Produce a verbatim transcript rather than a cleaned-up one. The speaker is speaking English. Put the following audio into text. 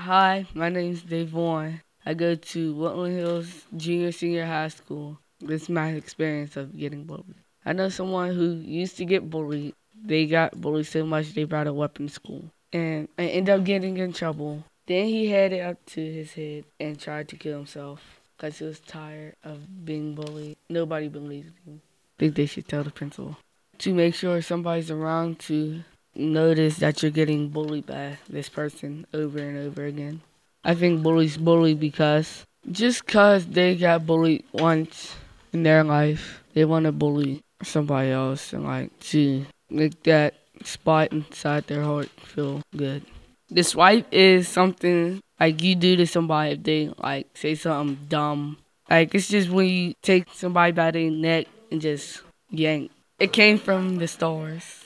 Hi, my name's Davon. I go to Woodland Hills Junior Senior High School. This is my experience of getting bullied. I know someone who used to get bullied. They got bullied so much they brought a weapon to school. And I ended up getting in trouble. Then he had it up to his head and tried to kill himself because he was tired of being bullied. Nobody believed him. I think they should tell the principal. To make sure somebody's around to notice that you're getting bullied by this person over and over again. I think bullies bully because just because they got bullied once in their life, they want to bully somebody else and like to make that spot inside their heart feel good. The swipe is something like you do to somebody if they like say something dumb. Like it's just when you take somebody by their neck and just yank. It came from the stars.